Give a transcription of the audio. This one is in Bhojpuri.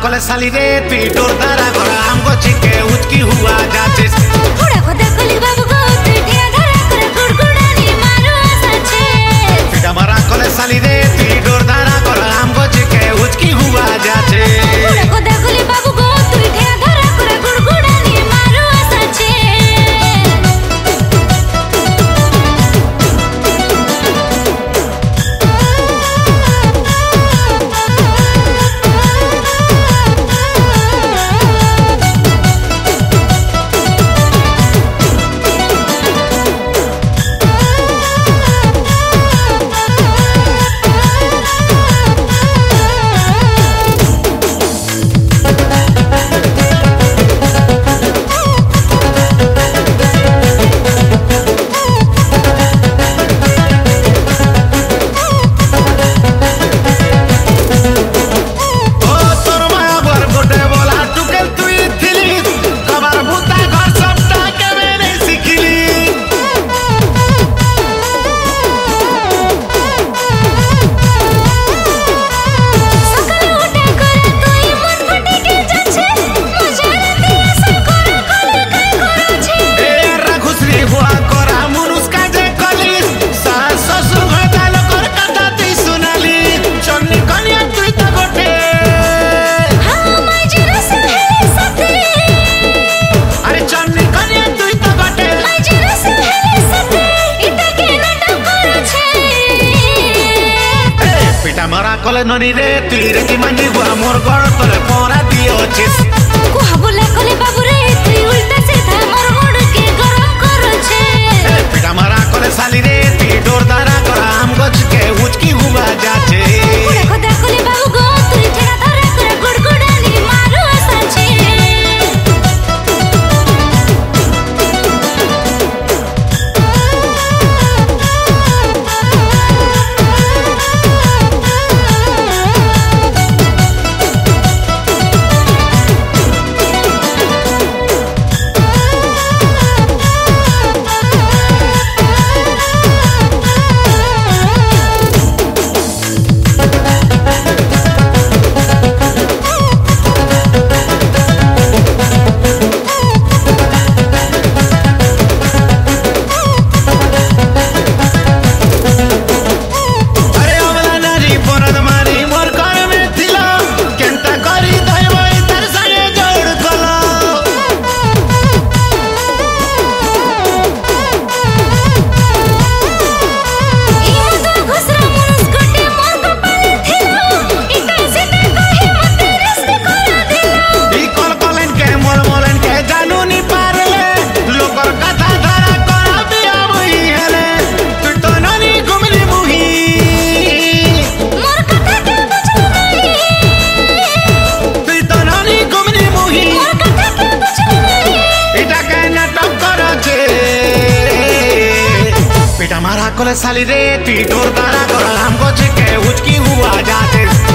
कले साली रे तुई डोर दारा कर हमको चिके उचकी हुआ जाचिस हुड़ा खोदा कली बाबू गो तुई ढिया धरा कर गुड़गुड़ानी मारो साचे पिटा मारा कले साली रे तुई डोर दारा कर हमको चिके उचकी हुआ जाचिस हुड़ा खोदा कली बाबू गो तुई ढिया धरा कर गुड़गुड़ानी मारो साचे मरा कले ननी रे तुई रे की मंजी हुआ मोर गड़ तले पोरा दियो छिस कुहा बोला कले बाबू रे तुई उल्टा सीधा मोर मुड़ के गरम करो छे पिटा मरा कले साली रे तुई डोर दारा कर हमको चिके उचकी हुआ जाचे हुड़ा खोदा कले बाबू गो तुई ढिया धरा कर गुड़गुड़ानी मारो साचे कले साली रे तुई डोर दारा कर हमको चिके उचकी हुआ जाचे